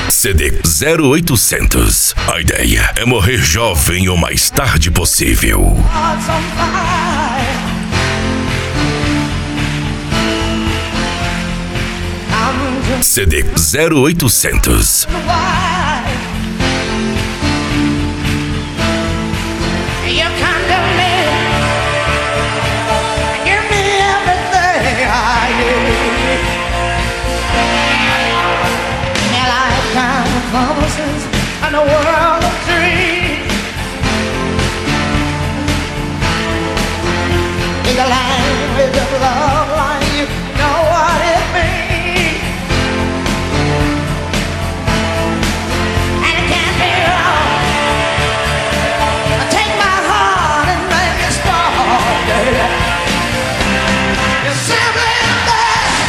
CD 0800. A ideia é morrer jovem o mais tarde possível. CD 0800. And a world of dreams. In the language of love, like you know what it means. And it can't be wrong. Take my heart and make it strong, baby. You're simply the best.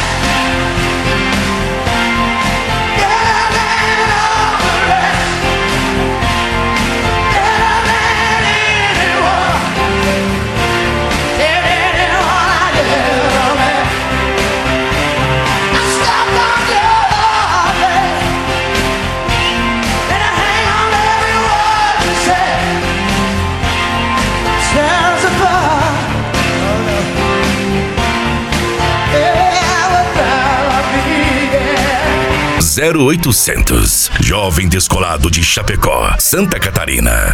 Zero 0800. Jovem Descolado de Chapecó, Santa Catarina.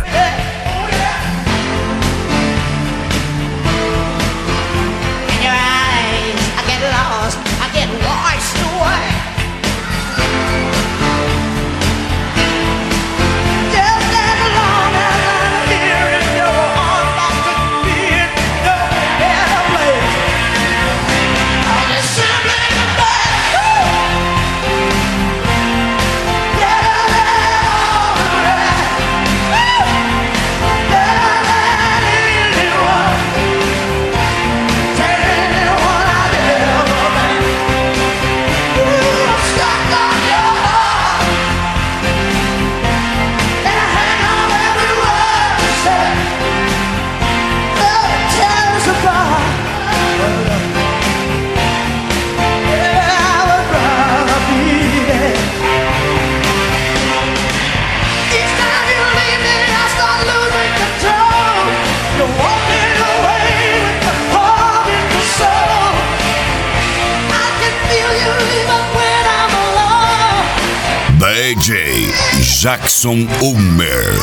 DJ Jackson Ulmer.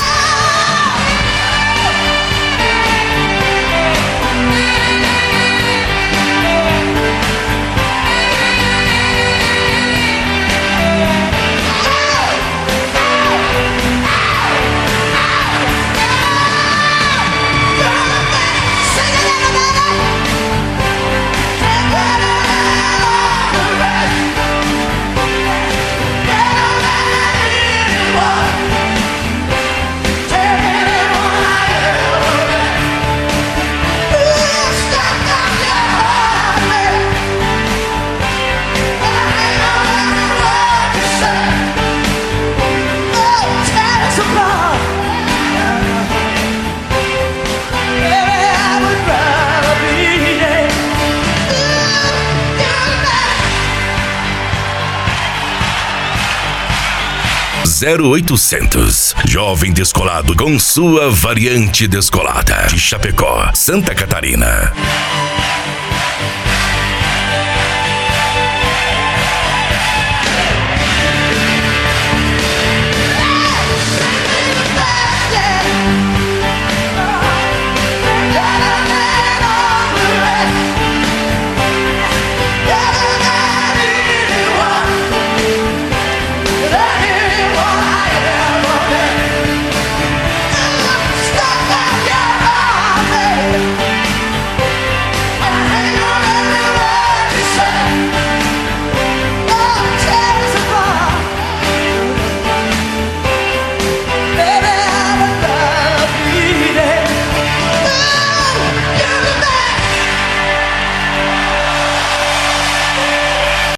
0800. Jovem Descolado com sua variante descolada de Chapecó, Santa Catarina.